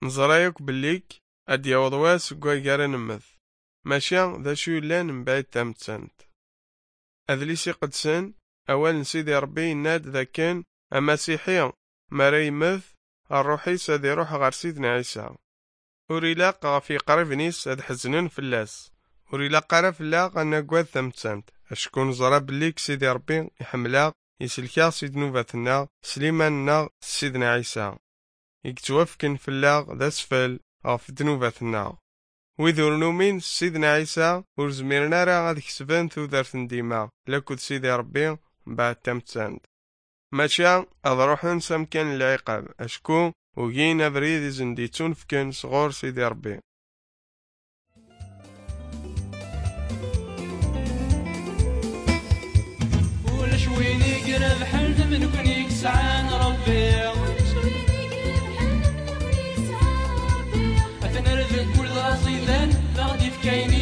نزرايك بليك اد يوض واس كواكار نمث ماشي ذا شو يلان من بعد تامتسانت أذليسي قدسن أول سيدي ربي ناد ذا كان أمسيحي مري مث الروحي سادي روح غير سيدنا عيسى وريلاق في قريب نيس اد حزنن فلاس وريلاق راه فلاق أنا كواد تامتسانت أشكون زرا بليك سيدي ربي يحملا يسلكا سيد نوباتنا سليماننا سيدنا عيسى يكتوفكن فلاغ ذا سفل غف دنوباتنا ويذور نومين سيدنا عيسى ورزميرنا راه غاد كسبان ثوذارت ديما لكود سيدي ربي بعد تمتساند ماشا أضروحن سمكان العقاب أشكو وجينا بريد زنديتون فكن صغور سيدي ربي ولاش وين يقرب حلت من كون يكسعان ربي أتنرد كل رصيدان لا غادي في كاين